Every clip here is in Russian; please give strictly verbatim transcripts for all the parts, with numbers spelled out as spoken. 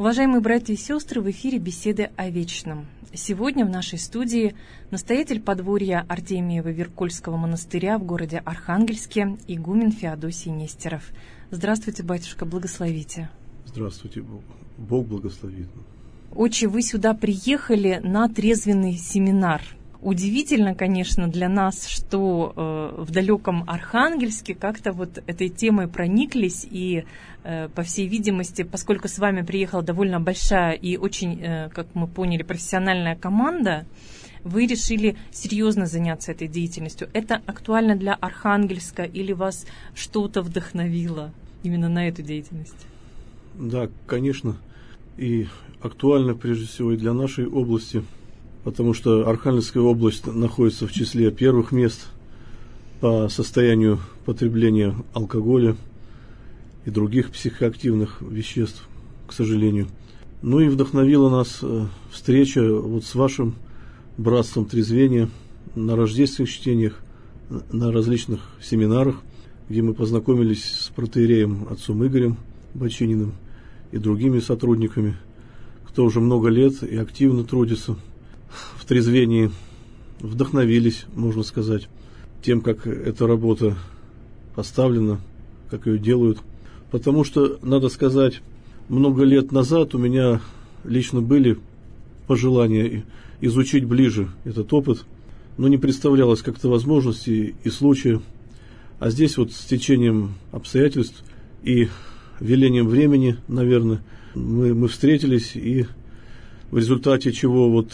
Уважаемые братья и сестры, в эфире беседы о вечном. Сегодня в нашей студии настоятель подворья Артемьево-Веркольского монастыря в городе Архангельске, игумен Феодосий Нестеров. Здравствуйте, батюшка, благословите. Здравствуйте, Бог, Бог благословит. Отче, вы сюда приехали на трезвенный семинар. Удивительно, конечно, для нас, что э, в далеком Архангельске как-то вот этой темой прониклись, и, э, по всей видимости, поскольку с вами приехала довольно большая и очень, э, как мы поняли, профессиональная команда, вы решили серьезно заняться этой деятельностью. Это актуально для Архангельска или вас что-то вдохновило именно на эту деятельность? Да, конечно, и актуально прежде всего и для нашей области, потому что Архангельская область находится в числе первых мест по состоянию потребления алкоголя и других психоактивных веществ, к сожалению. Ну и вдохновила нас встреча вот с вашим братством трезвения на рождественских чтениях, на различных семинарах, где мы познакомились с протоиереем отцом Игорем Бочининым и другими сотрудниками, кто уже много лет и активно трудится в трезвении, вдохновились, можно сказать, тем, как эта работа поставлена, как ее делают. Потому что, надо сказать, много лет назад у меня лично были пожелания изучить ближе этот опыт, но не представлялось как-то возможности и случая. А здесь вот с течением обстоятельств и велением времени, наверное, мы, мы встретились, и в результате чего вот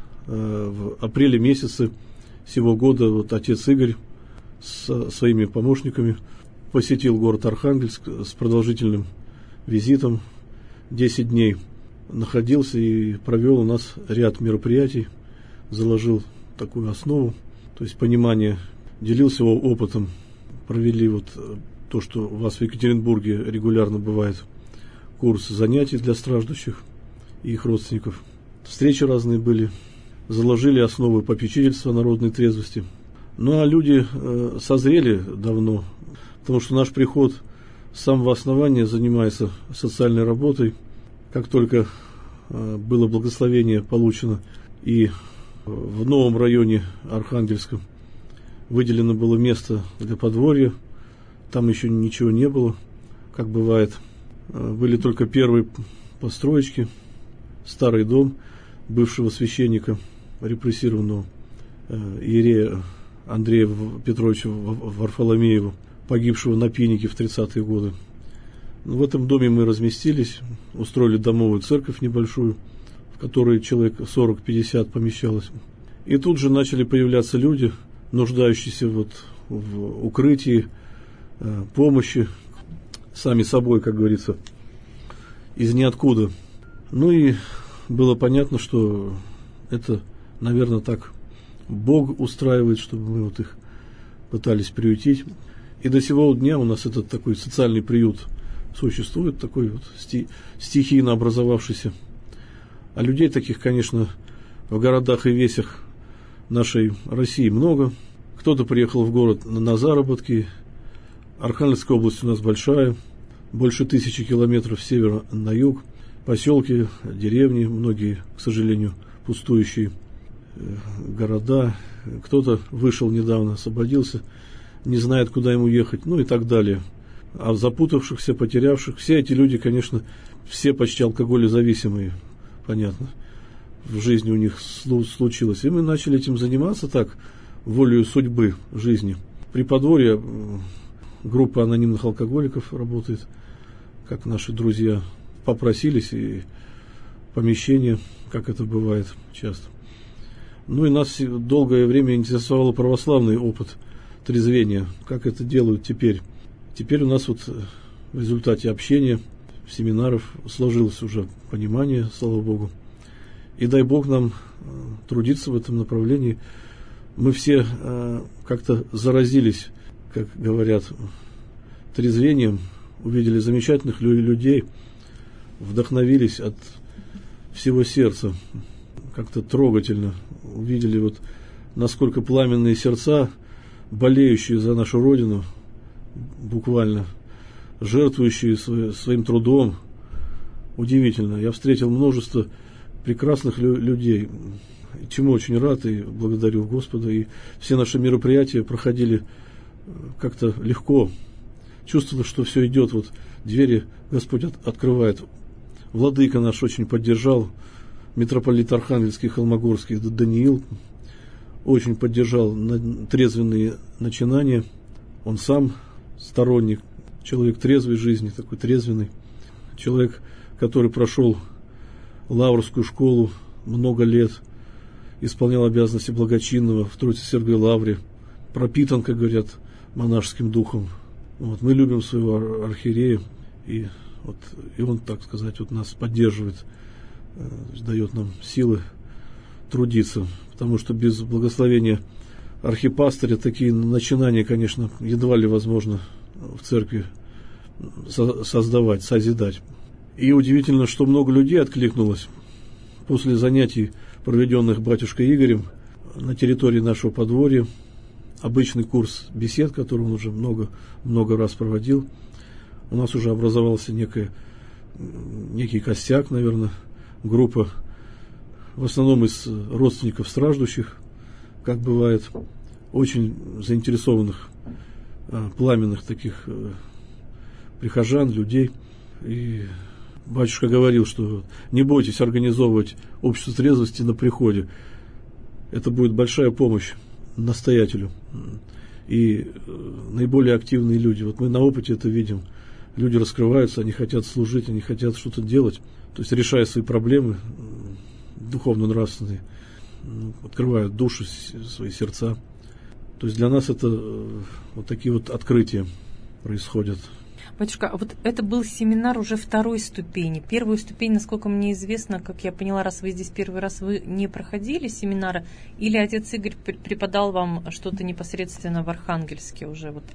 в апреле месяце сего года вот отец Игорь со своими помощниками посетил город Архангельск с продолжительным визитом. десять дней находился и провел у нас ряд мероприятий, заложил такую основу, то есть понимание, делился его опытом. Провели вот то, что у вас в Екатеринбурге регулярно бывает курс занятий для страждущих и их родственников. Встречи разные были. Заложили основы попечительства народной трезвости. Ну а люди э, созрели давно, потому что наш приход с самого основания занимается социальной работой. Как только э, было благословение получено и в новом районе Архангельска выделено было место для подворья, там еще ничего не было, как бывает. Э, были только первые построечки, старый дом бывшего священника, репрессированного э, иерея Андрея Петровича Варфоломеева, погибшего на Пенике в тридцатые годы. В этом доме мы разместились, устроили домовую церковь небольшую, в которой человек сорок-пятьдесят помещалось. И тут же начали появляться люди, нуждающиеся вот в укрытии, э, помощи, сами собой, как говорится, из ниоткуда. Ну и было понятно, что это, наверное, так Бог устраивает, чтобы мы вот их пытались приютить. И до сего дня у нас этот такой социальный приют существует, такой вот стихийно образовавшийся. А людей таких, конечно, в городах и весях нашей России много. Кто-то приехал в город на заработки. Архангельская область у нас большая, больше тысячи километров с севера на юг. Поселки, деревни, многие, к сожалению, пустующие города. Кто-то вышел недавно, освободился, не знает, куда ему ехать, ну и так далее. А запутавшихся, потерявших, все эти люди, конечно, все почти алкоголезависимые, понятно, в жизни у них случилось. И мы начали этим заниматься так, волею судьбы жизни. При подворье группа анонимных алкоголиков работает, как наши друзья попросились, и помещение, как это бывает часто. Ну и нас долгое время интересовал православный опыт трезвения, как это делают теперь. Теперь у нас вот в результате общения, семинаров сложилось уже понимание, слава Богу. И дай Бог нам трудиться в этом направлении. Мы все как-то заразились, как говорят, трезвением, увидели замечательных людей, вдохновились от всего сердца, как-то трогательно увидели, вот насколько пламенные сердца, болеющие за нашу Родину, буквально жертвующие своим трудом, удивительно. Я встретил множество прекрасных лю- людей, чему очень рад и благодарю Господа. И все наши мероприятия проходили как-то легко. Чувствовалось, что все идет, вот двери Господь от- открывает. Владыка наш очень поддержал, митрополит Архангельский, Холмогорский Даниил очень поддержал на- трезвенные начинания. Он сам сторонник, человек трезвой жизни, такой трезвенный. Человек, который прошел Лаврскую школу много лет, исполнял обязанности благочинного в Троице-Сергиевой лавре, пропитан, как говорят, монашеским духом. Вот, мы любим своего архиерея, и, вот, и он, так сказать, вот нас поддерживает, э, дает нам силы трудиться, потому что без благословения архипастыря такие начинания, конечно, едва ли возможно в церкви со- создавать, созидать. И удивительно, что много людей откликнулось после занятий, проведенных батюшкой Игорем на территории нашего подворья. Обычный курс бесед, который он уже много, много раз проводил. У нас уже образовался некий, некий костяк, наверное, группа, в основном из родственников страждущих, как бывает, очень заинтересованных, пламенных таких прихожан, людей. И батюшка говорил, что не бойтесь организовывать общество трезвости на приходе. Это будет большая помощь настоятелю. И наиболее активные люди, вот мы на опыте это видим, люди раскрываются, они хотят служить, они хотят что-то делать, то есть решая свои проблемы духовно-нравственные, открывают души, свои сердца. То есть для нас это вот такие вот открытия происходят. Батюшка, а вот это был семинар уже второй ступени. Первую ступень, насколько мне известно, как я поняла, раз вы здесь первый раз, вы не проходили семинара, или отец Игорь преподал вам что-то непосредственно в Архангельске уже, вот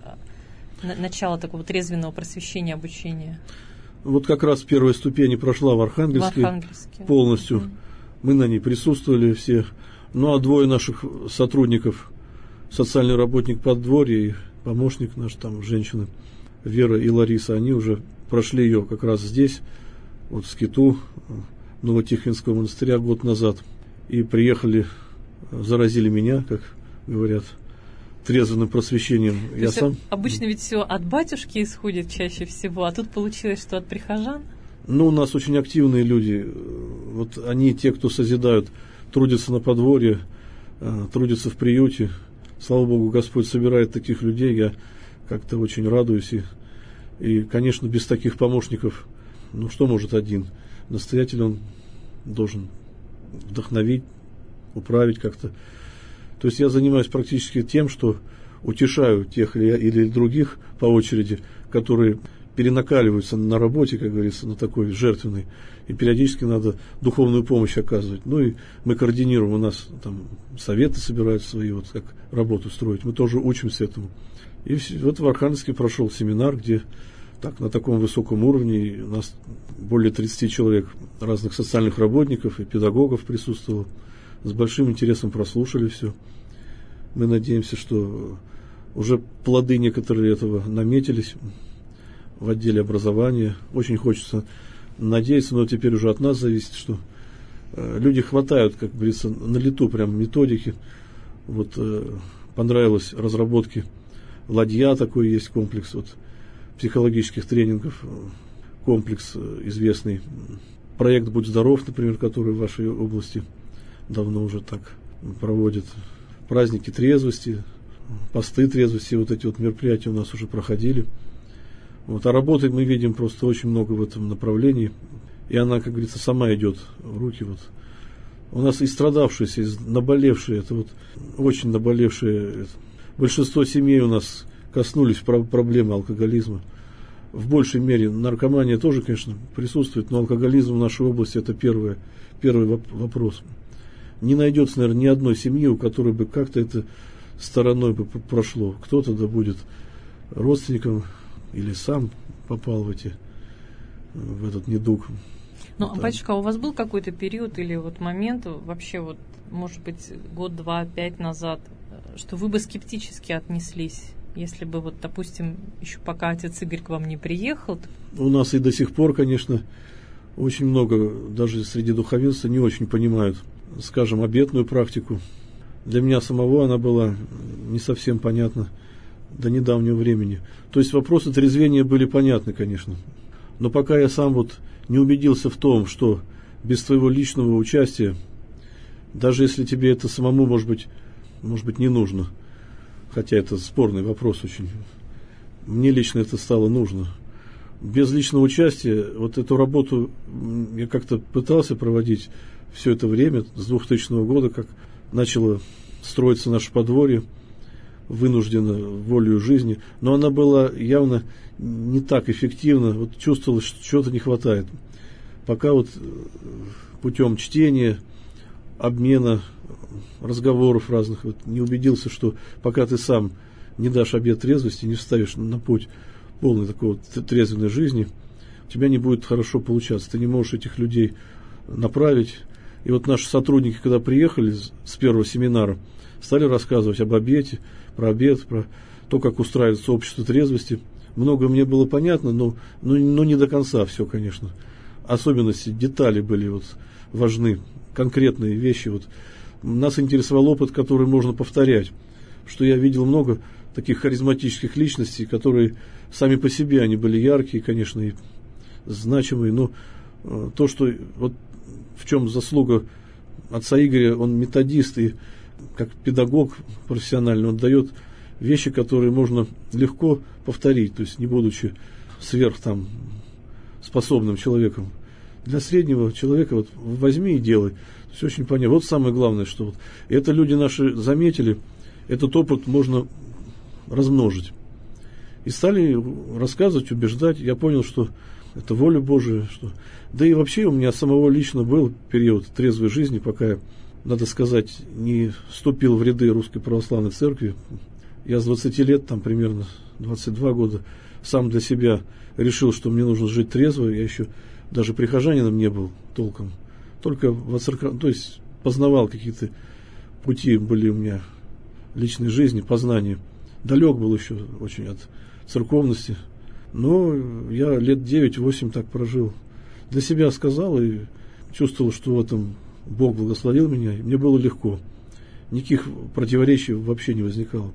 начало такого трезвенного просвещения, обучения? Вот как раз первая ступень прошла в Архангельске, в Архангельске. полностью. Mm. Мы на ней присутствовали все. Ну, а двое наших сотрудников, социальный работник подворья и помощник наш, там, женщины, Вера и Лариса, они уже прошли ее как раз здесь, вот в Скиту, Новотихвинского монастыря год назад. И приехали, заразили меня, как говорят, трезвенным просвещением. То Я сам... Обычно ведь все от батюшки исходит чаще всего, а тут получилось, что от прихожан? Ну, у нас очень активные люди. Вот они, те, кто созидают, трудятся на подворье, трудятся в приюте. Слава Богу, Господь собирает таких людей. Я как-то очень радуюсь. И, и, конечно, без таких помощников, ну, что может один? Настоятель, он должен вдохновить, управить как-то. То есть я занимаюсь практически тем, что утешаю тех или других по очереди, которые перенакаливаются на работе, как говорится, на такой жертвенной. И периодически надо духовную помощь оказывать. Ну и мы координируем, у нас там советы собирают свои, вот как работу строить. Мы тоже учимся этому. И вот в Архангельске прошел семинар, где так, на таком высоком уровне у нас более тридцати человек, разных социальных работников и педагогов присутствовало. С большим интересом прослушали все. Мы надеемся, что уже плоды некоторые этого наметились в отделе образования. Очень хочется надеяться, но теперь уже от нас зависит, что люди хватают, как говорится, на лету прям методики. Вот понравилось разработки «Ладья», такой есть комплекс вот, психологических тренингов, комплекс известный. Проект «Будь здоров», например, который в вашей области давно уже так проводят. Праздники трезвости, посты трезвости, вот эти вот мероприятия у нас уже проходили. Вот, а работы мы видим просто очень много в этом направлении. И она, как говорится, сама идет в руки. Вот. У нас и страдавшиеся, и наболевшие, это вот очень наболевшие. Большинство семей у нас коснулись проблемы алкоголизма. В большей мере наркомания тоже, конечно, присутствует, но алкоголизм в нашей области это первое, первый вопрос. Не найдется, наверное, ни одной семьи, у которой бы как-то это стороной бы прошло. Кто-то да будет родственником или сам попал в эти, в этот недуг. Ну, вот, батюшка, у вас был какой-то период или вот момент, вообще вот, может быть, год, два, пять назад, что вы бы скептически отнеслись, если бы вот, допустим, еще пока отец Игорь к вам не приехал? У нас и до сих пор, конечно, очень много, даже среди духовенства, не очень понимают, скажем, обетную практику. Для меня самого она была не совсем понятна до недавнего времени. То есть вопросы трезвения были понятны, конечно. Но пока я сам вот не убедился в том, что без твоего личного участия, даже если тебе это самому, может быть, может быть, не нужно, хотя это спорный вопрос очень, мне лично это стало нужно. Без личного участия вот эту работу я как-то пытался проводить все это время, с двухтысячного года, как начало строиться наше подворье, вынужденно волею жизни, но она была явно не так эффективна, вот чувствовалось, что чего-то не хватает. Пока вот путем чтения, обмена, разговоров разных, вот не убедился, что пока ты сам не дашь обет трезвости, не вставишь на путь полной такой вот трезвенной жизни, у тебя не будет хорошо получаться. Ты не можешь этих людей направить. И вот наши сотрудники, когда приехали с первого семинара, стали рассказывать об обете, про обет, про то, как устраивается общество трезвости. Много мне было понятно, но, но, но не до конца все, конечно. Особенности, детали были вот важны, конкретные вещи. Вот. Нас интересовал опыт, который можно повторять. Что я видел много таких харизматических личностей, которые сами по себе, они были яркие, конечно, и значимые, но то, что вот в чем заслуга отца Игоря, он методист и как педагог профессиональный, он дает вещи, которые можно легко повторить, то есть не будучи сверх там способным человеком. Для среднего человека вот возьми и делай. Все очень понятно. Вот самое главное, что вот это люди наши заметили, этот опыт можно размножить. И стали рассказывать, убеждать. Я понял, что это воля Божия. Что... Да и вообще у меня самого лично был период трезвой жизни, пока я, надо сказать, не вступил в ряды Русской Православной Церкви. Я с двадцати лет, там примерно двадцать два года, сам для себя решил, что мне нужно жить трезво. Я еще даже прихожанином не был толком. Только воцеркв... то есть познавал какие-то пути, были у меня личной жизни, познания. Далек был еще очень от церковности. Но я лет девять-восемь так прожил. Для себя сказал и чувствовал, что в этом Бог благословил меня. И мне было легко. Никаких противоречий вообще не возникало.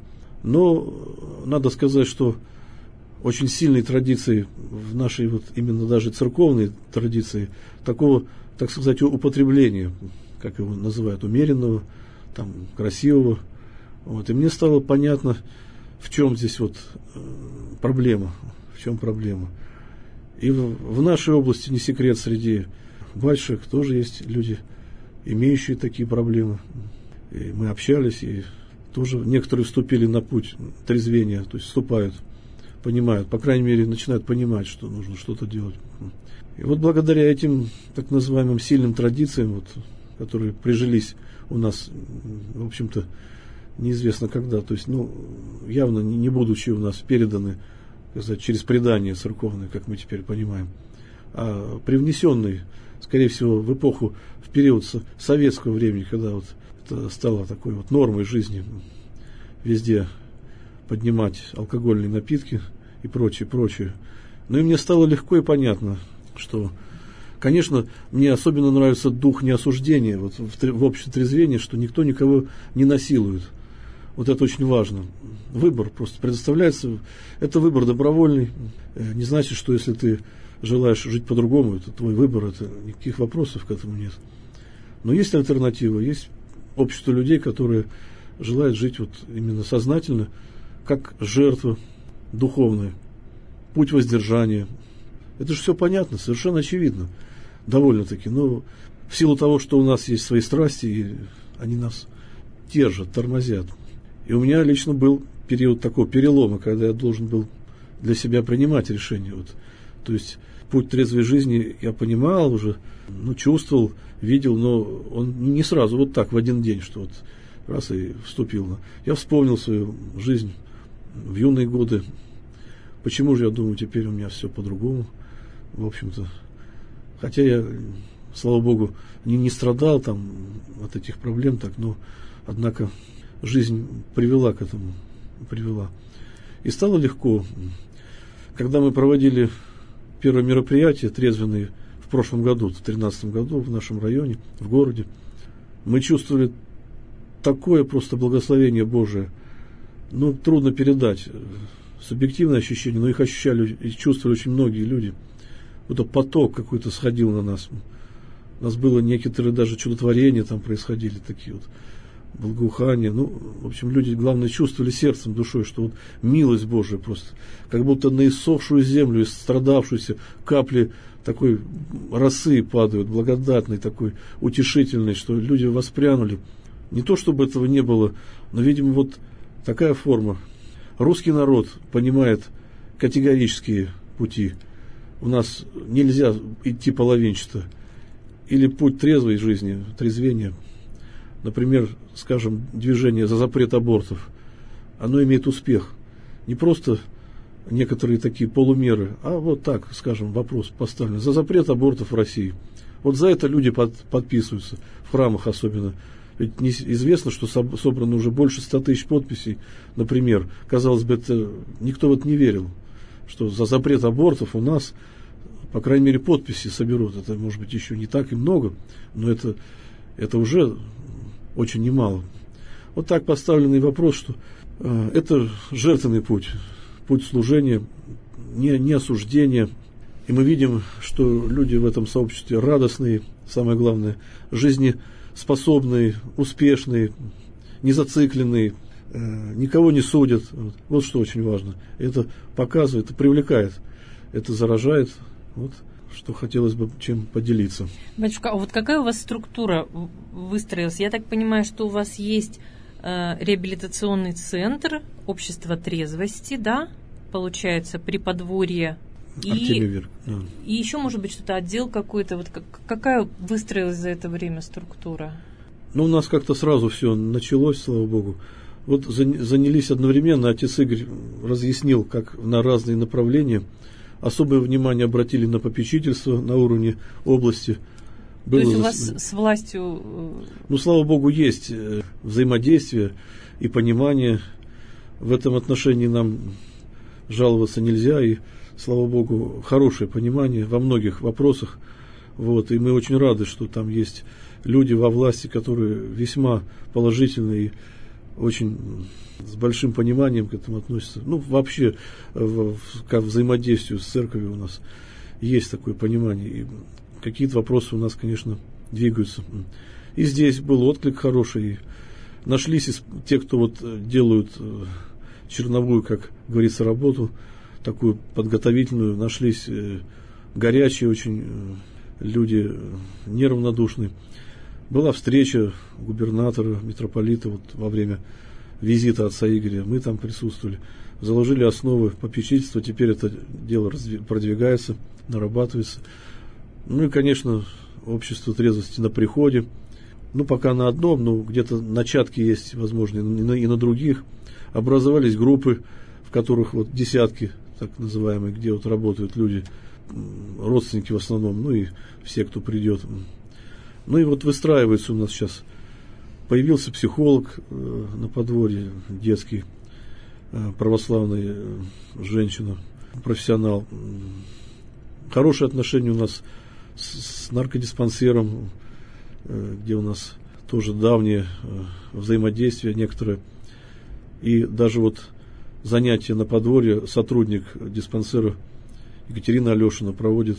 Но надо сказать, что очень сильные традиции в нашей вот именно даже церковной традиции такого, так сказать, употребления, как его называют, умеренного, там, красивого. Вот. И мне стало понятно, в чем здесь вот проблема, в чем проблема. И в, в нашей области не секрет, среди батюшек тоже есть люди, имеющие такие проблемы. И мы общались, и тоже некоторые вступили на путь трезвения, то есть вступают, понимают, по крайней мере, начинают понимать, что нужно что-то делать. И вот благодаря этим так называемым сильным традициям, вот, которые прижились у нас, в общем-то, неизвестно когда, то есть, ну, явно не, не будучи у нас переданы, так сказать, через предание церковное, как мы теперь понимаем, а привнесенные, скорее всего, в эпоху, в период советского времени, когда вот это стало такой вот нормой жизни, везде поднимать алкогольные напитки и прочее, прочее. Ну и мне стало легко и понятно, что, конечно, мне особенно нравится дух неосуждения вот в, в общем трезвении, что никто никого не насилует. Вот это очень важно. Выбор просто предоставляется. Это выбор добровольный. Не значит, что если ты желаешь жить по-другому, это твой выбор, это никаких вопросов к этому нет. Но есть альтернатива, есть общество людей, которые желают жить вот именно сознательно, как жертва духовная, путь воздержания. Это же все понятно, совершенно очевидно, довольно-таки. Но в силу того, что у нас есть свои страсти, и они нас держат, тормозят. И у меня лично был период такого перелома, когда я должен был для себя принимать решение. Вот. То есть путь трезвой жизни я понимал уже, ну, чувствовал, видел, но он не сразу, вот так, в один день, что вот раз и вступил. Я вспомнил свою жизнь в юные годы. Почему же, я думаю, теперь у меня все по-другому, в общем-то. Хотя я, слава Богу, не, не страдал там от этих проблем, так, но, однако, жизнь привела к этому, привела. И стало легко. Когда мы проводили первое мероприятие трезвенное в прошлом году, в две тысячи тринадцатом году в нашем районе, в городе, мы чувствовали такое просто благословение Божие. Ну, трудно передать субъективное ощущение, но их ощущали и чувствовали очень многие люди. Вот поток какой-то сходил на нас. У нас было некоторые даже чудотворения там происходили, такие вот благоухания. Ну, в общем, люди, главное, чувствовали сердцем, душой, что вот милость Божия просто, как будто на иссохшую землю, истрадавшуюся капли такой росы падают, благодатной, такой утешительной, что люди воспрянули. Не то, чтобы этого не было, но, видимо, вот такая форма. Русский народ понимает категорические пути. У нас нельзя идти половинчато. Или путь трезвой жизни, трезвения. Например, скажем, движение за запрет абортов. Оно имеет успех. Не просто некоторые такие полумеры, а вот так, скажем, вопрос поставлен. За запрет абортов в России. Вот за это люди под, подписываются, в храмах особенно. Ведь не, известно, что собрано уже больше ста тысяч подписей, например. Казалось бы, это никто в это не верил, что за запрет абортов у нас, по крайней мере, подписи соберут. Это, может быть, еще не так и много, но это, это уже очень немало. Вот так поставленный вопрос, что э, это жертвенный путь, путь служения, не, не осуждения. И мы видим, что люди в этом сообществе радостные, самое главное, жизнеспособные, успешные, незацикленные, э, никого не судят. Вот, вот что очень важно. Это показывает, это привлекает, это заражает. Вот что хотелось бы чем поделиться. Батюшка, а вот какая у вас структура выстроилась? Я так понимаю, что у вас есть э, реабилитационный центр, общество трезвости, да? Получается, при подворье. И, да. и еще, может быть, что-то отдел какой-то. Вот как, какая выстроилась за это время структура? Ну, у нас как-то сразу все началось, слава Богу. Вот занялись одновременно, отец Игорь разъяснил, как на разные направления. Особое внимание обратили на попечительство на уровне области. Было То есть у вас за... с властью... Ну, слава Богу, есть взаимодействие и понимание. В этом отношении нам жаловаться нельзя. И, слава Богу, хорошее понимание во многих вопросах. Вот. И мы очень рады, что там есть люди во власти, которые весьма положительные и очень с большим пониманием к этому относятся. Ну, вообще, в, как взаимодействию с церковью у нас есть такое понимание. И какие-то вопросы у нас, конечно, двигаются. И здесь был отклик хороший. И нашлись те, кто вот делают черновую, как говорится, работу, такую подготовительную. Нашлись горячие очень люди, неравнодушные. Была встреча губернатора, митрополита вот во время визита отца Игоря. Мы там присутствовали. Заложили основы попечительства. Теперь это дело продвигается, нарабатывается. Ну и, конечно, общество трезвости на приходе. Ну, пока на одном, но где-то начатки есть, возможно, и на, и на других. Образовались группы, в которых вот десятки, так называемые, где вот работают люди, родственники в основном, ну и все, кто придет. Ну и вот выстраивается у нас сейчас. Появился психолог э, на подворье, детский, э, православная э, женщина, профессионал. Хорошие отношения у нас с, с наркодиспансером, э, где у нас тоже давнее э, взаимодействие некоторое. И даже вот занятия на подворье сотрудник диспансера Екатерина Алешина проводит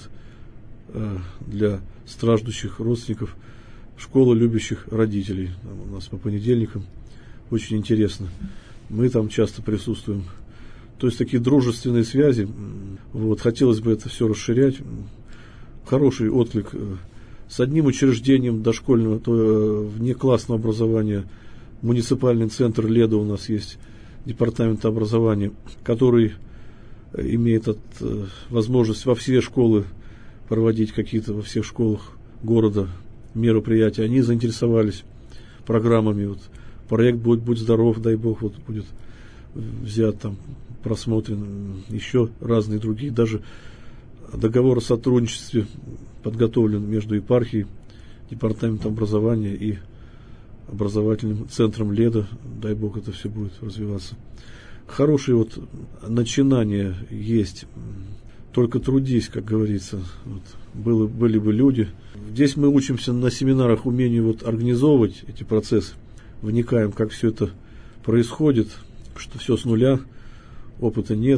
э, для страждущих родственников школа любящих родителей. Там у нас по понедельникам. Очень интересно. Мы там часто присутствуем. То есть такие дружественные связи. Вот, хотелось бы это все расширять. Хороший отклик. С одним учреждением дошкольного, то внеклассного образования, муниципальный центр Леда у нас есть, департамент образования, который имеет от, возможность во все школы проводить какие-то, во всех школах города мероприятия. Они заинтересовались программами. Вот, проект «Будь, будь здоров», дай Бог, вот будет взят, там, просмотрен. Еще разные другие. Даже договор о сотрудничестве подготовлен между епархией, департаментом образования и образовательным центром Леда. Дай Бог, это все будет развиваться. Хорошие вот начинания есть. только трудись, как говорится. Вот. Было, были бы люди. Здесь мы учимся на семинарах умению вот организовывать эти процессы, вникаем, как все это происходит, что все с нуля, опыта нет.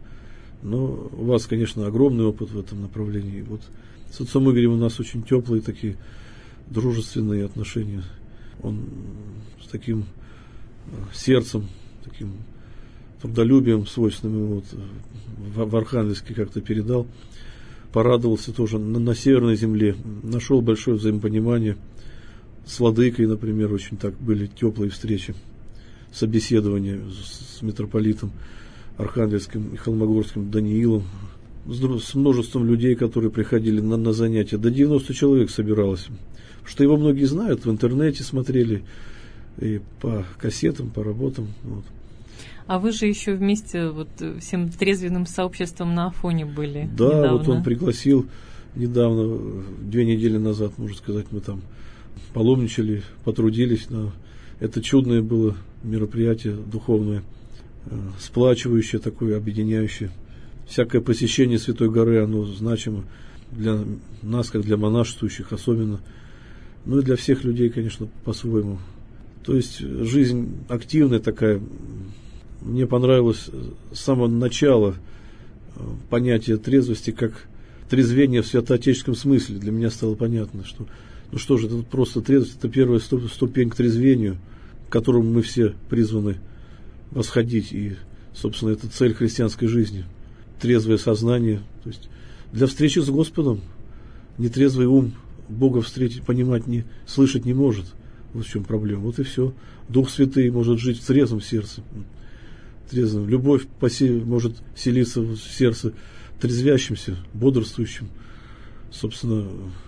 Но у вас, конечно, огромный опыт в этом направлении. Вот с отцом Игорем у нас очень теплые такие дружественные отношения. Он с таким сердцем, таким трудолюбием свойственным ему вот в, в Архангельске как-то передал. Порадовался тоже на, на Северной земле. Нашел большое взаимопонимание. С владыкой, например, очень так были теплые встречи, собеседования с, с митрополитом Архангельским и Холмогорским Даниилом, с, с множеством людей, которые приходили на, на занятия. До девяноста человек собиралось. Что его многие знают, в интернете смотрели, и по кассетам, по работам. Вот. А вы же еще вместе вот всем трезвенным сообществом на Афоне были. Да, недавно. Вот он пригласил недавно, две недели назад, можно сказать, мы там паломничали, потрудились. На... Это чудное было мероприятие духовное, сплачивающее такое, объединяющее. Всякое посещение Святой горы, оно значимо для нас, как для монашествующих особенно. Ну и для всех людей, конечно, по-своему. То есть жизнь активная такая. Мне понравилось с самого начала понятие трезвости как трезвение в святоотеческом смысле. Для меня стало понятно, что ну что же, это просто трезвость, это первая ступень к трезвению, к которому мы все призваны восходить. И, собственно, это цель христианской жизни. Трезвое сознание. То есть для встречи с Господом нетрезвый ум Бога встретить, понимать, не, слышать не может. Вот в чем проблема. Вот и все. Дух Святый может жить в трезвом сердце. Трезвом. Любовь посе, может селиться в сердце трезвящимся, бодрствующим. Собственно,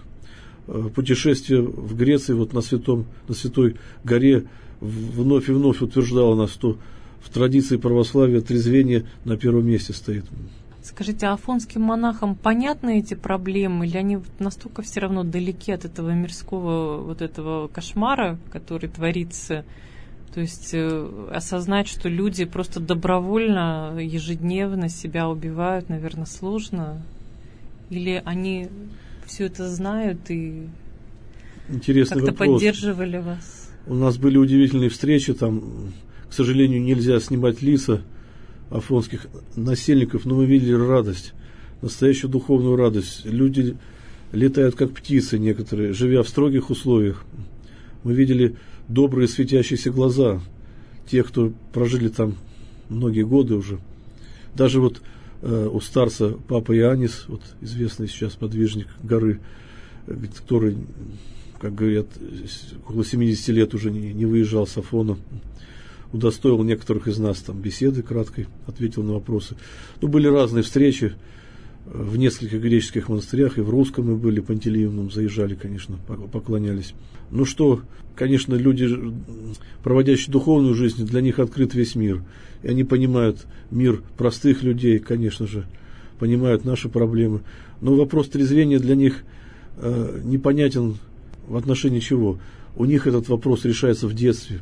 путешествие в Греции вот на, святом, на Святой горе вновь и вновь утверждало нас, что в традиции православия трезвение на первом месте стоит. Скажите, а афонским монахам понятны эти проблемы, или они настолько все равно далеки от этого мирского вот этого кошмара, который творится? То есть э, осознать, что люди просто добровольно, ежедневно себя убивают, наверное, сложно? Или они все это знают и Интересный как-то вопрос. Поддерживали вас? У нас были удивительные встречи, там, к сожалению, нельзя снимать лица афонских насельников, но мы видели радость, настоящую духовную радость. Люди летают как птицы некоторые, живя в строгих условиях. Мы видели добрые светящиеся глаза тех, кто прожили там многие годы уже. Даже вот э, у старца Папа Иоаннис, вот известный сейчас подвижник горы, который, как говорят, около семидесяти лет уже не, не выезжал с Афона, удостоил некоторых из нас там беседы краткой, ответил на вопросы. Ну, были разные встречи в нескольких греческих монастырях, и в русском мы были, Пантелеимоном заезжали, конечно, поклонялись. Ну что, конечно, люди, проводящие духовную жизнь, для них открыт весь мир. И они понимают мир простых людей, конечно же, понимают наши проблемы. Но вопрос трезвения для них э, непонятен в отношении чего. У них этот вопрос решается в детстве.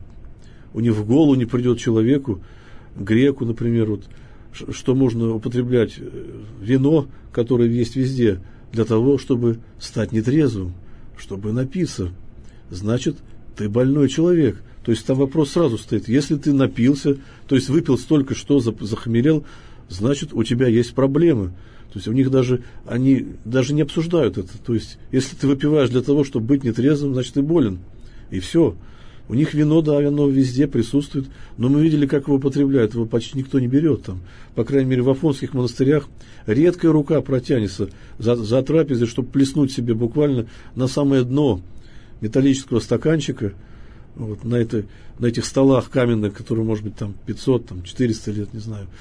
У них в голову не придет человеку, греку, например, вот, что можно употреблять вино, которое есть везде, для того, чтобы стать нетрезвым, чтобы напиться. Значит, ты больной человек. То есть там вопрос сразу стоит. Если ты напился, то есть выпил столько, что захмелел, значит, у тебя есть проблемы. То есть у них даже, они даже не обсуждают это. То есть, если ты выпиваешь для того, чтобы быть нетрезвым, значит, ты болен. И все. У них вино, да, оно везде присутствует, но мы видели, как его употребляют, его почти никто не берет там. По крайней мере, в афонских монастырях редкая рука протянется за, за трапезой, чтобы плеснуть себе буквально на самое дно металлического стаканчика, вот, на, это, на этих столах каменных, которые, может быть, там пятьсот, там, четыреста лет, не знаю.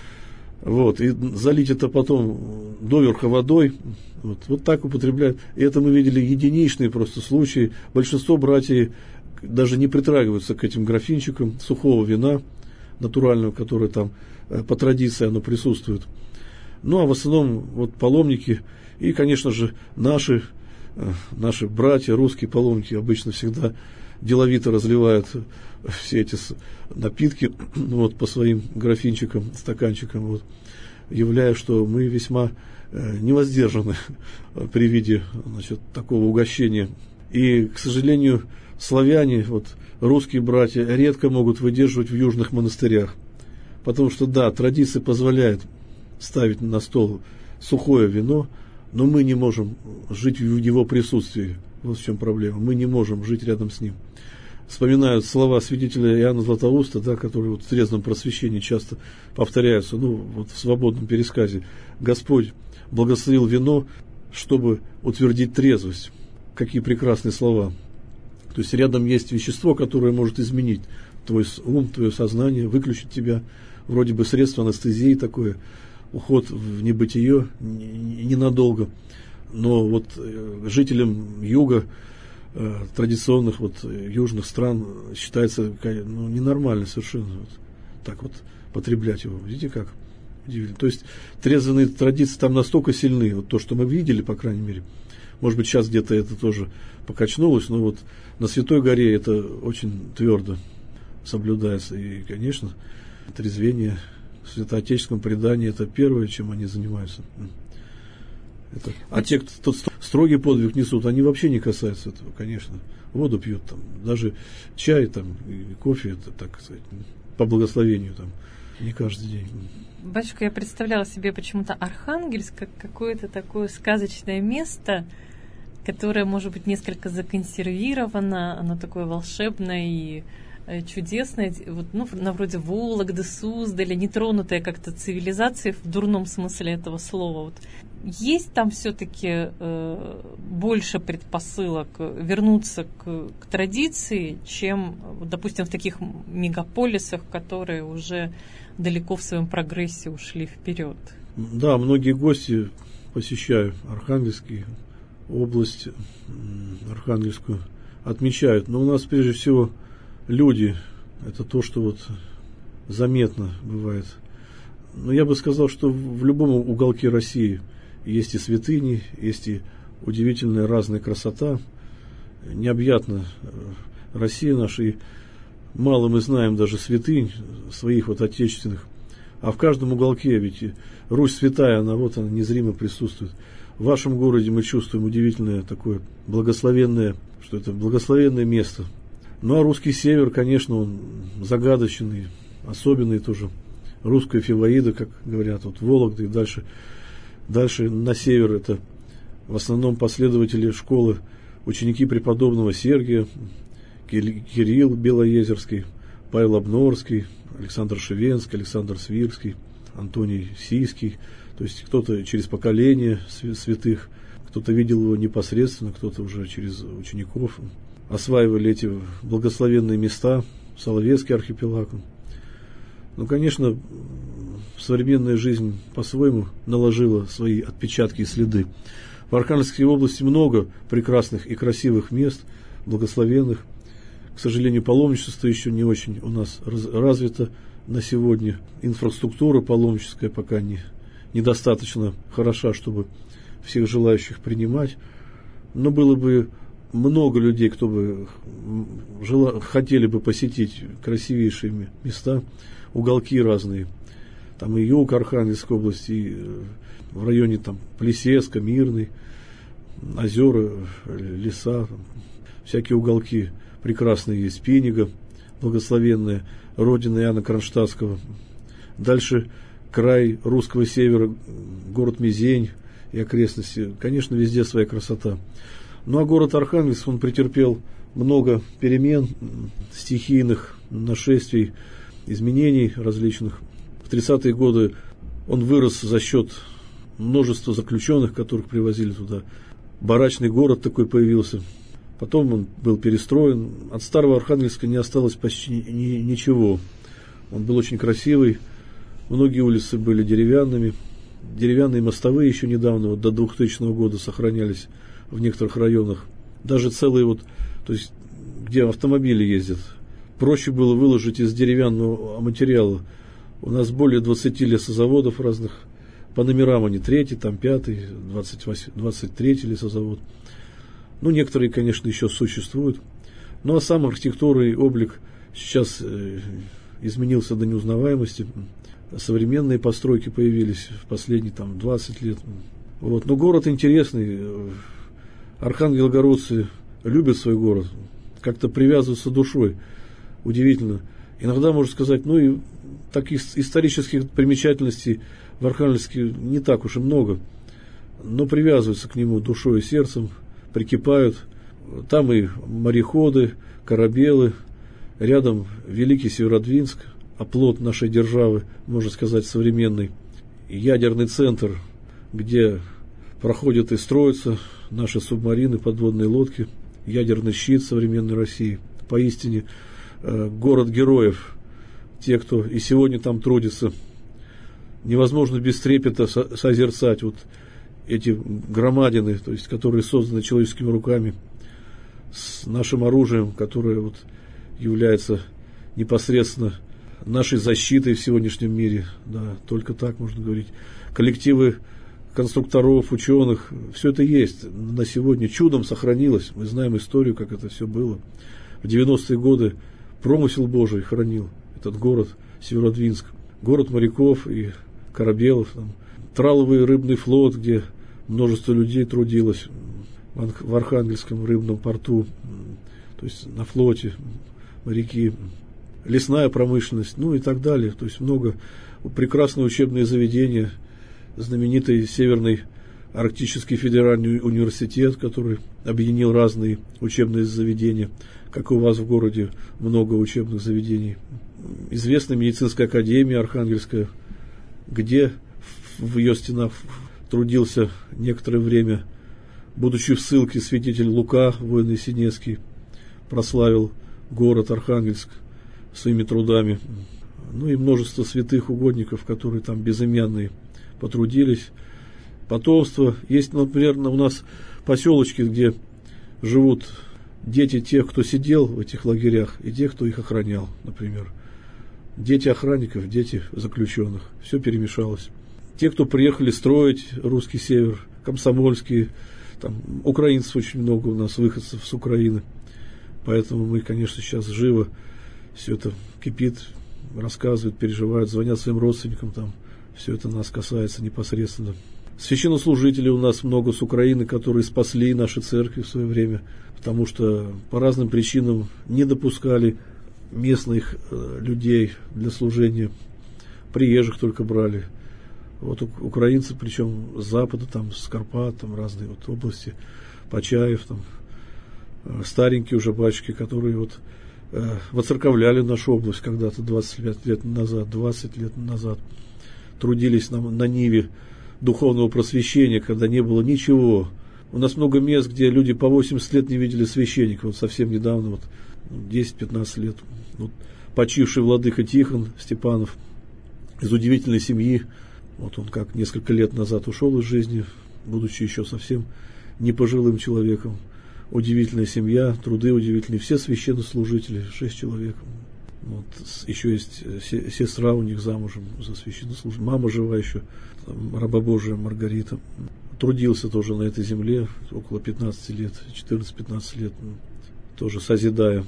Вот, и залить это потом доверха водой, вот, вот так употребляют. И это мы видели единичные просто случаи. Большинство братьев даже не притрагиваются к этим графинчикам сухого вина натурального, которое там по традиции оно присутствует. Ну, а в основном вот паломники и, конечно же, наши, наши братья, русские паломники обычно всегда деловито разливают все эти напитки вот, по своим графинчикам, стаканчикам, вот, являя, что мы весьма не воздержаны при виде, значит, такого угощения. И, к сожалению, славяне, вот, русские братья, редко могут выдерживать в южных монастырях. Потому что, да, традиция позволяет ставить на стол сухое вино, но мы не можем жить в его присутствии. Вот в чем проблема. Мы не можем жить рядом с ним. Вспоминают слова святителя Иоанна Златоуста, да, которые вот в трезвом просвещении часто повторяются, ну, вот в свободном пересказе. Господь благословил вино, чтобы утвердить трезвость. Какие прекрасные слова. То есть рядом есть вещество, которое может изменить твой ум, твое сознание, выключить тебя. Вроде бы средство анестезии такое, уход в небытие ненадолго. Но вот жителям юга, традиционных вот южных стран считается, ну, ненормально совершенно вот так вот потреблять его. Видите как? Удивительно. То есть трезвенные традиции там настолько сильны, вот то, что мы видели, по крайней мере. Может быть, сейчас где-то это тоже покачнулось, но вот на Святой горе это очень твердо соблюдается. И, конечно, трезвение в святоотеческом предании это первое, чем они занимаются. Это. А те, кто строгий подвиг несут, они вообще не касаются этого, конечно. Воду пьют, там, даже чай там, и кофе, это, так сказать, по благословению, там, не каждый день. Батюшка, я представляла себе почему-то Архангельск как какое-то такое сказочное место, которое, может быть, несколько законсервировано, оно такое волшебное и чудесное, вот, ну, на вроде Вологды, Суздаля, нетронутая как-то цивилизация в дурном смысле этого слова. Вот. Есть там все-таки э, больше предпосылок вернуться к, к традиции, чем, допустим, в таких мегаполисах, которые уже далеко в своем прогрессе ушли вперед. Да, многие гости посещают Архангельскую область, Архангельскую, отмечают. Но у нас прежде всего люди, это то, что вот заметно бывает. Но я бы сказал, что в любом уголке России есть и святыни, есть и удивительная разная красота. Необъятна Россия наша, и мало мы знаем даже святынь своих вот отечественных. А в каждом уголке, ведь Русь святая, она вот она незримо присутствует. В вашем городе мы чувствуем удивительное такое благословенное, что это благословенное место. Ну а русский север, конечно, он загадочный, особенный тоже. Русская Фиваида, как говорят, вот Вологда и дальше. Дальше на север это в основном последователи школы, ученики преподобного Сергия, Кирилл Белоезерский, Павел Обнорский, Александр Шевенский, Александр Свирский, Антоний Сийский. То есть кто-то через поколение святых, кто-то видел его непосредственно, кто-то уже через учеников. Осваивали эти благословенные места, Соловецкий архипелаг. Ну, конечно, современная жизнь по-своему наложила свои отпечатки и следы. В Архангельской области много прекрасных и красивых мест, благословенных. К сожалению, паломничество еще не очень у нас развито на сегодня. Инфраструктура паломническая пока не, недостаточно хороша, чтобы всех желающих принимать. Но было бы много людей, кто бы жела, хотели бы посетить красивейшие места, уголки разные. Там и юг Архангельской области, и в районе там Плесецка, Мирный, озера, леса, там, всякие уголки прекрасные есть. Пенига, благословенная, родина Иоанна Кронштадтского. Дальше край русского севера, город Мизень и окрестности. Конечно, везде своя красота. Ну а город Архангельск, он претерпел много перемен, стихийных нашествий, изменений различных. В тридцатые годы он вырос за счет множества заключенных, которых привозили туда. Барачный город такой появился. Потом он был перестроен. От старого Архангельска не осталось почти ни, ничего. Он был очень красивый. Многие улицы были деревянными. Деревянные мостовые еще недавно, вот до двухтысячного года, сохранялись в некоторых районах. Даже целые вот, то есть, где автомобили ездят. Проще было выложить из деревянного материала. У нас более двадцати лесозаводов разных. По номерам они третий, там пятый, двадцать третий лесозавод. Ну, некоторые, конечно, еще существуют. Ну, а сам архитектурный облик сейчас э, изменился до неузнаваемости. Современные постройки появились в последние там, двадцать лет. Вот. Но город интересный. Архангелогородцы любят свой город, как-то привязываются душой. Удивительно. Иногда, можно сказать, ну и таких исторических примечательностей в Архангельске не так уж и много, но привязываются к нему душой и сердцем, прикипают. Там и мореходы, корабелы, рядом Великий Северодвинск, оплот нашей державы, можно сказать, современный, ядерный центр, где проходят и строятся наши субмарины, подводные лодки, ядерный щит современной России. Поистине город героев, те, кто и сегодня там трудится. Невозможно без трепета созерцать вот эти громадины, то есть, которые созданы человеческими руками, с нашим оружием, которое вот является непосредственно нашей защитой в сегодняшнем мире. Да, только так можно говорить. Коллективы конструкторов, ученых, все это есть. На сегодня чудом сохранилось. Мы знаем историю, как это все было. В девяностые годы промысел Божий хранил этот город Северодвинск. Город моряков и корабелов. Там, траловый рыбный флот, где множество людей трудилось в Архангельском рыбном порту, то есть на флоте, моряки, лесная промышленность, ну и так далее. То есть много, прекрасные учебные заведения, знаменитый Северный Арктический федеральный университет, который объединил разные учебные заведения, как и у вас в городе много учебных заведений. Известная медицинская академия Архангельская, где в ее стенах трудился некоторое время, будучи в ссылке, святитель Лука, воин Есенинский, прославил город Архангельск своими трудами. Ну и множество святых угодников, которые там безымянные потрудились. Потомство. Есть, например, у нас поселочки, где живут дети тех, кто сидел в этих лагерях, и тех, кто их охранял, например. Дети охранников, дети заключенных. Все перемешалось. Те, кто приехали строить русский север, комсомольские, там украинцев очень много у нас, выходцев с Украины. Поэтому мы, конечно, сейчас живо все это кипит, рассказывают, переживают, звонят своим родственникам, там все это нас касается непосредственно. Священнослужителей у нас много с Украины, которые спасли наши церкви в свое время, потому что по разным причинам не допускали местных э, людей для служения, приезжих только брали. Вот украинцы, причем с запада, там, с Карпат, там разные вот области, Почаев, там, э, старенькие уже батюшки, которые вот э, воцерковляли нашу область когда-то двадцать лет назад, двадцать лет назад, трудились на, на ниве духовного просвещения, когда не было ничего. У нас много мест, где люди по восемьдесят лет не видели священника. Вот совсем недавно, вот десять-пятнадцать лет, вот, почивший владыка Тихон Степанов из удивительной семьи. Вот он как несколько лет назад ушел из жизни, будучи еще совсем не пожилым человеком. Удивительная семья, труды удивительные. Все священнослужители, шесть человек. Вот, еще есть сестра у них замужем за священнослужителя. Мама жива еще, там, раба Божия Маргарита. Трудился тоже на этой земле около пятнадцати лет, четырнадцать-пятнадцать лет, тоже созидая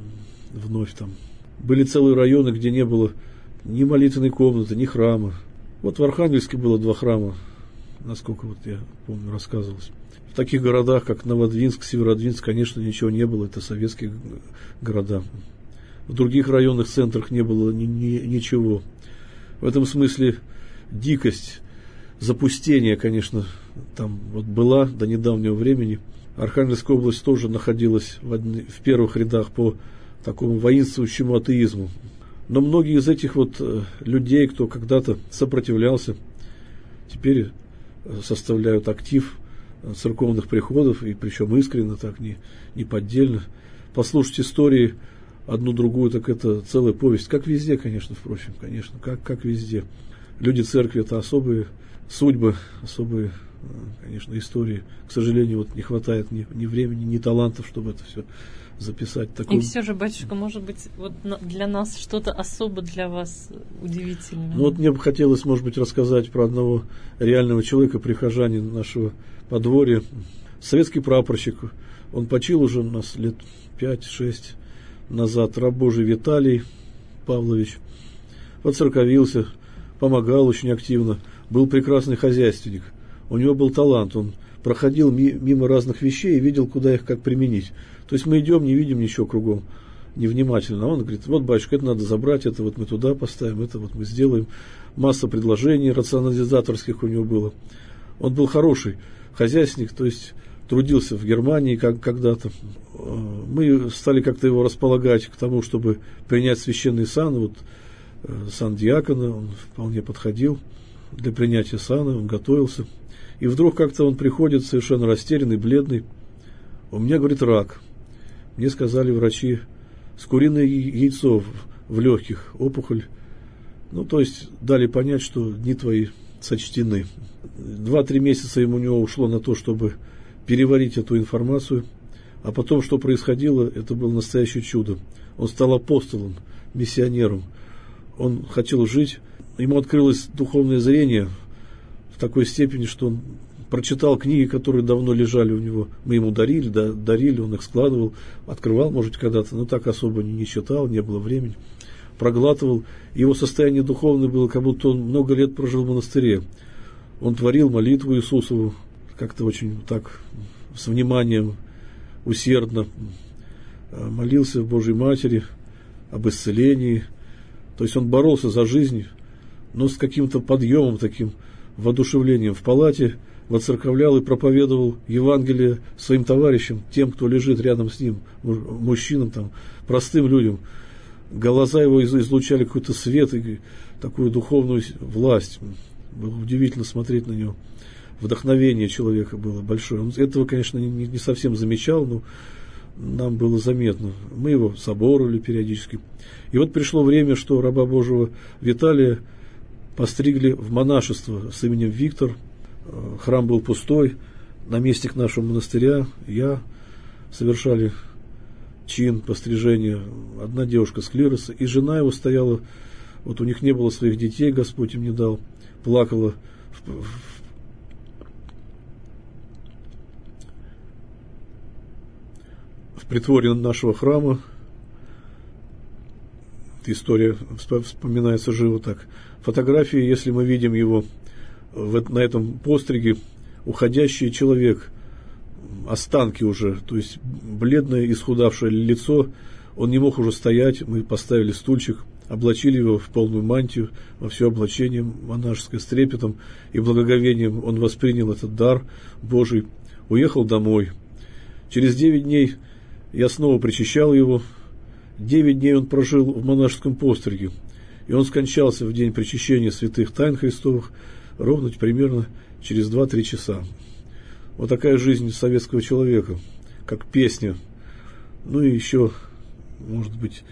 вновь там. Были целые районы, где не было ни молитвенной комнаты, ни храма. Вот в Архангельске было два храма, насколько вот я помню, рассказывалось. В таких городах, как Новодвинск, Северодвинск, конечно, ничего не было, это советские города. В других районных центрах не было ни, ни, ничего. В этом смысле дикость, запустение, конечно, там вот была до недавнего времени. Архангельская область тоже находилась в, одни, в первых рядах по такому воинствующему атеизму. Но многие из этих вот людей, кто когда-то сопротивлялся, теперь составляют актив церковных приходов, и причем искренне, так не, не поддельно. Послушать истории одну другую, так это целая повесть. Как везде, конечно, впрочем, конечно, как, как везде. Люди церкви — это особые судьбы, особые, конечно, истории. К сожалению, вот не хватает ни, ни времени, ни талантов, чтобы это все записать. Такой... И все же, батюшка, может быть, вот для нас что-то особо для вас удивительное. Ну вот мне бы хотелось, может быть, рассказать про одного реального человека, прихожанина нашего подворья. Советский прапорщик. Он почил уже у нас лет пять-шесть назад. Раб Божий Виталий Павлович. Воцерковился, помогал очень активно. Был прекрасный хозяйственник. У него был талант, он проходил мимо разных вещей и видел, куда их как применить. То есть мы идем, не видим ничего кругом, невнимательно. А он говорит: вот, батюшка, это надо забрать, это вот мы туда поставим, это вот мы сделаем. Масса предложений рационализаторских у него было. Он был хороший хозяйственник, то есть трудился в Германии как, когда-то. Мы стали как-то его располагать к тому, чтобы принять священный сан. Вот сан диакона, он вполне подходил для принятия сана, он готовился. И вдруг как-то он приходит совершенно растерянный, бледный. У меня, говорит, рак. Мне сказали врачи, с куриное яйцо в легких, опухоль. Ну, то есть дали понять, что дни твои сочтены. Два-три месяца ему у него ушло на то, чтобы переварить эту информацию. А потом, что происходило, это было настоящее чудо. Он стал апостолом, миссионером. Он хотел жить. Ему открылось духовное зрение в такой степени, что он прочитал книги, которые давно лежали у него. Мы ему дарили, да, дарили, он их складывал, открывал, может, когда-то, но так особо не, не читал, не было времени. Проглатывал. Его состояние духовное было, как будто он много лет прожил в монастыре. Он творил молитву Иисусову, как-то очень так, с вниманием, усердно молился в Божьей Матери об исцелении. То есть он боролся за жизнь, но с каким-то подъемом таким, воодушевлением. В палате воцерковлял и проповедовал Евангелие своим товарищам, тем, кто лежит рядом с ним, мужчинам, там, простым людям. Глаза его излучали какой-то свет и такую духовную власть. Было удивительно смотреть на него. Вдохновение человека было большое. Он этого, конечно, не, не совсем замечал, но нам было заметно. Мы его соборовали периодически. И вот пришло время, что раба Божьего Виталия постригли в монашество с именем Виктор. Храм был пустой. Наместник нашего монастыря, я, совершали чин пострижения. Одна девушка с клироса, и жена его стояла, вот у них не было своих детей, Господь им не дал, плакала в, в, в притворе нашего храма. Эта история вспоминается живо так. Фотографии, если мы видим его в, на этом постриге, уходящий человек, останки уже, то есть бледное, исхудавшее лицо, он не мог уже стоять, мы поставили стульчик, облачили его в полную мантию, во все облачение монашеское, с трепетом и благоговением он воспринял этот дар Божий, уехал домой. Через девять дней я снова причащал его, девять дней он прожил в монашеском постриге, и он скончался в день причащения святых тайн Христовых ровно примерно через два-три часа. Вот такая жизнь советского человека, как песня. Ну и еще, может быть,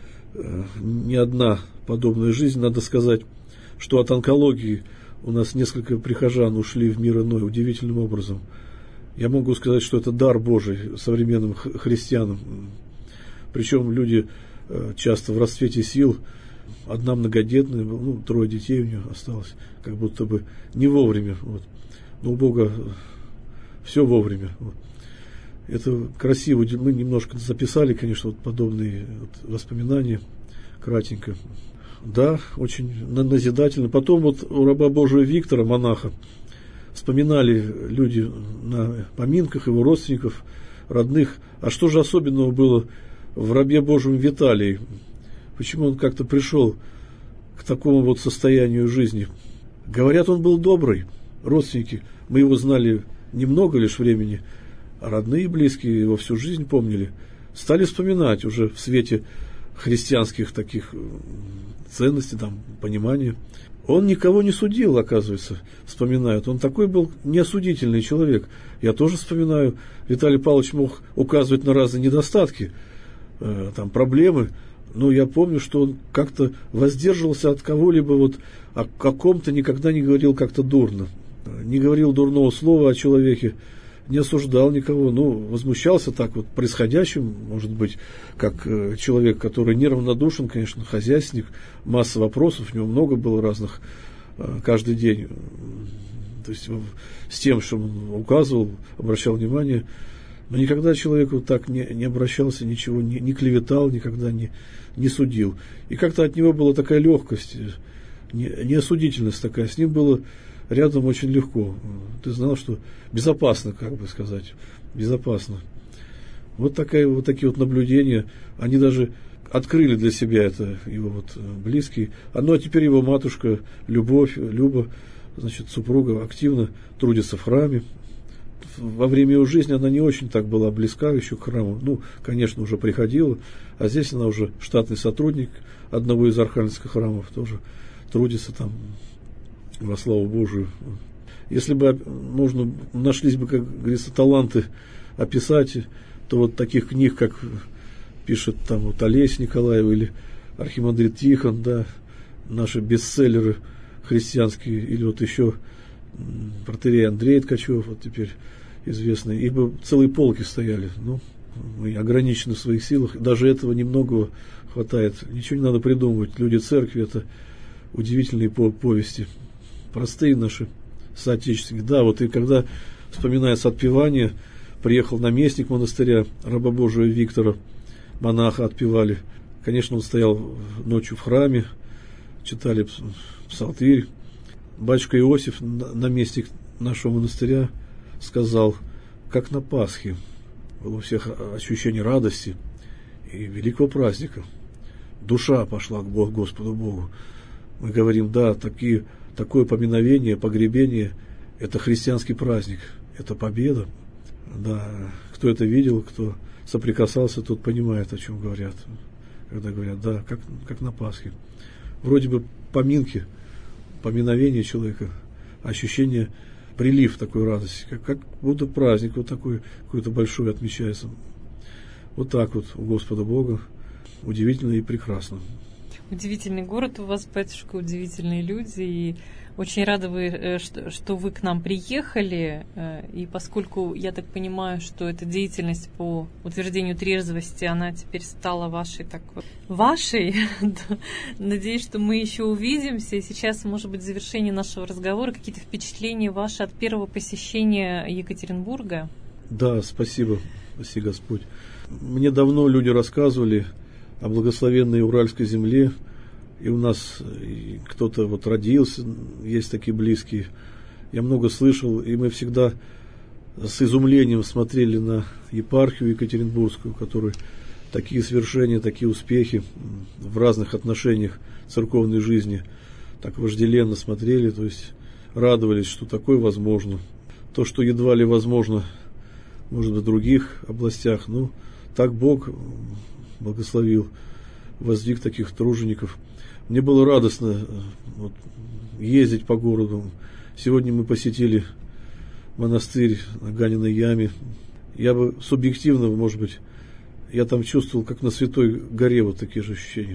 не одна подобная жизнь. Надо сказать, что от онкологии у нас несколько прихожан ушли в мир иной удивительным образом. Я могу сказать, что это дар Божий современным христианам. Причем люди часто в расцвете сил, одна многодетная, ну, трое детей у нее осталось, как будто бы не вовремя. Вот. Но у Бога все вовремя. Вот. Это красиво. Мы немножко записали, конечно, вот подобные вот воспоминания, кратенько. Да, очень назидательно. Потом вот у раба Божьего Виктора, монаха, вспоминали люди на поминках его родственников, родных. А что же особенного было в рабе Божьем Виталии? Почему он как-то пришел к такому вот состоянию жизни? Говорят, он был добрый. Родственники, мы его знали немного лишь времени, а родные и близкие его всю жизнь помнили. Стали вспоминать уже в свете христианских таких ценностей, там, понимания. Он никого не судил, оказывается, вспоминают. Он такой был неосудительный человек. Я тоже вспоминаю. Виталий Павлович мог указывать на разные недостатки, э, там, проблемы, но я помню, что он как-то воздерживался от кого-либо, вот, о каком-то никогда не говорил как-то дурно. Не говорил дурного слова о человеке, не осуждал никого, ну, возмущался так вот происходящим, может быть, как э, человек, который неравнодушен, конечно, хозяйственник, масса вопросов, у него много было разных э, каждый день, то есть с тем, что он указывал, обращал внимание, но никогда человек вот так не, не обращался, ничего не, не клеветал, никогда не, не судил. И как-то от него была такая легкость, не, неосудительность такая, с ним было рядом очень легко. Ты знал, что безопасно, как бы сказать, безопасно. Вот, такая, вот такие вот наблюдения, они даже открыли для себя это, его вот близкий. А ну, а теперь его матушка Любовь, Люба, значит, супруга активно трудится в храме. Во время ее жизни она не очень так была близка еще к храму. Ну, конечно, уже приходила, а здесь она уже штатный сотрудник одного из архангельских храмов, тоже трудится там во славу Божию. Если бы нужно, нашлись бы, как говорится, таланты описать, то вот таких книг, как пишет там вот Олеся Николаева или архимандрит Тихон, да, наши бестселлеры христианские, или вот еще протоиерей Андрей Ткачев, вот теперь известный, их бы целые полки стояли. Ну, мы ограничены в своих силах, даже этого немного хватает. Ничего не надо придумывать. Люди церкви — это удивительные повести, простые наши соотечественники. Да, вот и когда вспоминается отпевание, приехал наместник монастыря раба Божия Виктора, монаха отпевали. Конечно, он стоял ночью в храме, читали псалтырь. Батюшка Иосиф, наместник нашего монастыря, сказал, как на Пасхе. Было у всех ощущение радости и великого праздника. Душа пошла к Богу, Господу Богу. Мы говорим, да, такие, такое поминовение, погребение – это христианский праздник, это победа. Да, кто это видел, кто соприкасался, тот понимает, о чем говорят. Когда говорят, да, как, как на Пасхе. Вроде бы поминки, поминовение человека, ощущение, прилив такой радости, как, как будто праздник вот такой какой-то большой отмечается. Вот так вот у Господа Бога. Удивительно и прекрасно. Удивительный город у вас, батюшка, удивительные люди, и очень рада, вы, что вы к нам приехали, и поскольку я так понимаю, что эта деятельность по утверждению трезвости, она теперь стала вашей такой, вашей, надеюсь, что мы еще увидимся, и сейчас, может быть, в завершении нашего разговора какие-то впечатления ваши от первого посещения Екатеринбурга? Да, спасибо, спаси Господь. Мне давно люди рассказывали о благословенной Уральской земле, и у нас кто-то вот родился, есть такие близкие. Я много слышал, и мы всегда с изумлением смотрели на епархию Екатеринбургскую, у которой такие свершения, такие успехи в разных отношениях церковной жизни, так вожделенно смотрели, то есть радовались, что такое возможно. То, что едва ли возможно, может быть, в других областях, ну, так Бог благословил, воздвиг таких тружеников. Мне было радостно вот, ездить по городу. Сегодня мы посетили монастырь на Ганиной яме. Я бы субъективно, может быть, я там чувствовал, как на Святой горе, вот такие же ощущения.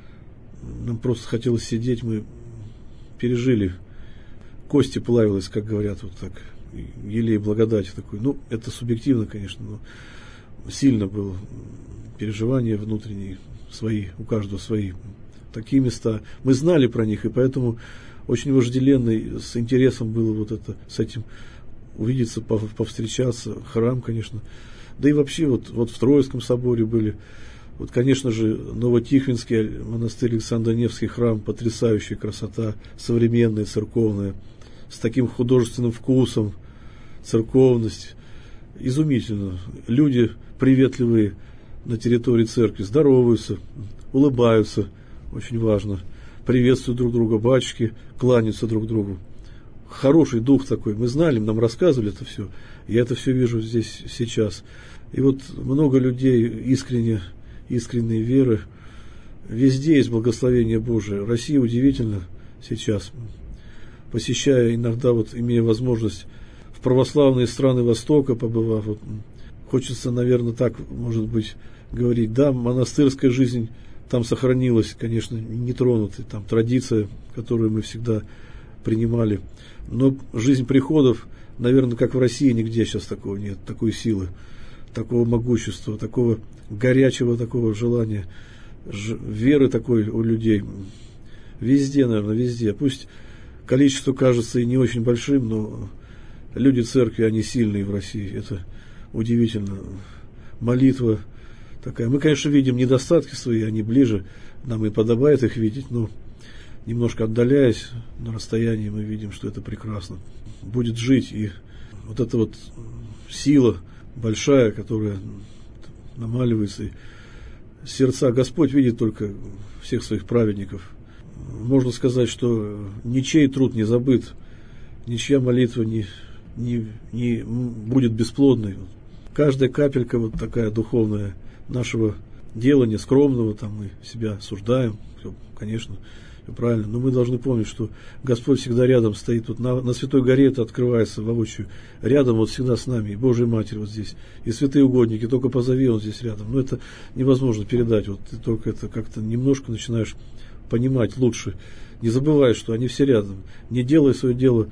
Нам просто хотелось сидеть, мы пережили. Кости плавилось, как говорят, вот так. Елей благодати такой. Ну, это субъективно, конечно, но сильно было переживания внутренние свои, у каждого свои. Такие места. Мы знали про них, и поэтому очень вожделенно, с интересом было вот это, с этим увидеться, повстречаться. Храм, конечно. Да и вообще вот, вот в Троицком соборе были. Вот, конечно же, Новотихвинский монастырь, Александро-Невский храм, потрясающая красота, современная, церковная, с таким художественным вкусом, церковность. Изумительно. Люди приветливые на территории церкви, здороваются, улыбаются, очень важно, приветствуют друг друга, батюшки кланяются друг другу. Хороший дух такой, мы знали, нам рассказывали это все, я это все вижу здесь сейчас. И вот много людей искренне, искренней веры, везде есть благословение Божие. Россия удивительна сейчас, посещая иногда, вот имея возможность в православные страны Востока побывав, вот, хочется, наверное, так, может быть, говорить, да, монастырская жизнь там сохранилась, конечно, нетронутая, там традиция, которую мы всегда принимали, но жизнь приходов, наверное, как в России, нигде сейчас такого нет, такой силы, такого могущества, такого горячего такого желания, веры такой у людей, везде, наверное, везде, пусть количество кажется и не очень большим, но люди церкви, они сильные в России, это удивительно, молитва такая. Мы, конечно, видим недостатки свои, они ближе, нам и подобает их видеть, но немножко отдаляясь на расстоянии, мы видим, что это прекрасно. Будет жить, и вот эта вот сила большая, которая намаливается, и сердца Господь видит только всех своих праведников. Можно сказать, что ничей труд не забыт, ничья молитва не, не, не будет бесплодной. Каждая капелька вот такая духовная нашего делания, скромного, там мы себя осуждаем, все, конечно, все правильно, но мы должны помнить, что Господь всегда рядом стоит, вот на, на Святой горе это открывается воочию, рядом вот всегда с нами, и Божья Матерь вот здесь, и святые угодники, только позови, Он здесь рядом, но это невозможно передать, вот ты только это как-то немножко начинаешь понимать лучше, не забывай, что они все рядом, не делай свое дело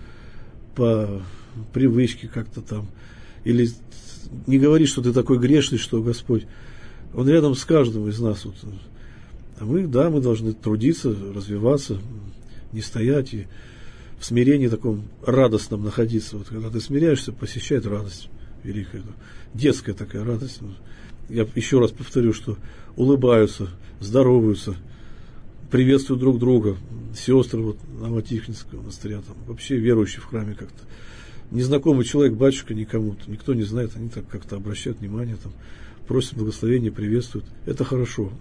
по привычке как-то там, или не говори, что ты такой грешный, что Господь, Он рядом с каждым из нас. Вот. А мы, да, мы должны трудиться, развиваться, не стоять и в смирении таком радостном находиться. Вот когда ты смиряешься, посещает радость великая, детская такая радость. Я еще раз повторю, что улыбаются, здороваются, приветствуют друг друга, сестры вот, Новотихвинского монастыря, там, вообще верующие в храме как-то. Незнакомый человек, батюшка, никому, никто не знает, они так как-то обращают внимание, там, просят благословения, приветствуют. Это хорошо.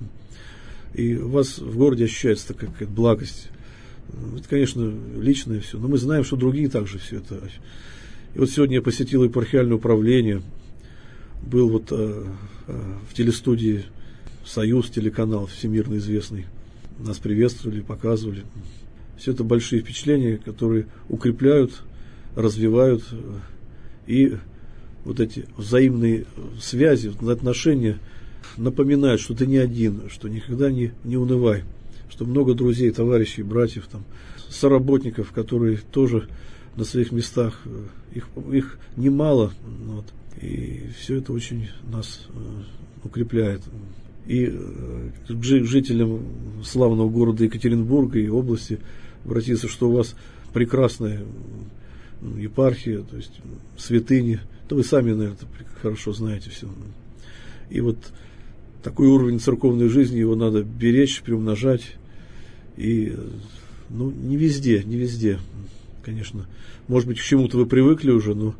И у вас в городе ощущается такая какая-то благость. Это, конечно, личное все, но мы знаем, что другие также все это. И вот сегодня я посетил епархиальное управление, был вот э, э, в телестудии «Союз», телеканал всемирно известный. Нас приветствовали, показывали. Все это большие впечатления, которые укрепляют, развивают, и вот эти взаимные связи, отношения напоминают, что ты не один, что никогда не, не унывай, что много друзей, товарищей, братьев, там, соработников, которые тоже на своих местах, их, их немало, вот, и все это очень нас укрепляет. И к жителям славного города Екатеринбурга и области обратиться, что у вас прекрасная епархия, то есть святыни, то вы сами, наверное, хорошо знаете все. И вот такой уровень церковной жизни, его надо беречь, приумножать. И, ну, не везде, не везде, конечно. Может быть, к чему-то вы привыкли уже, но,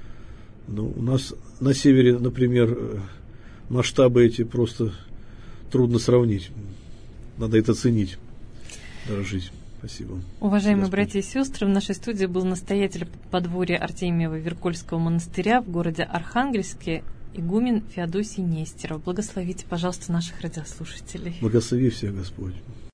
но у нас на севере, например, масштабы эти просто трудно сравнить. Надо это ценить, дорожить. Спасибо. Уважаемые Господи. братья и сестры, в нашей студии был настоятель подворья Артемьева-Веркольского монастыря в городе Архангельске, игумен Феодосий Нестеров. Благословите, пожалуйста, наших радиослушателей. Благослови всех, Господь.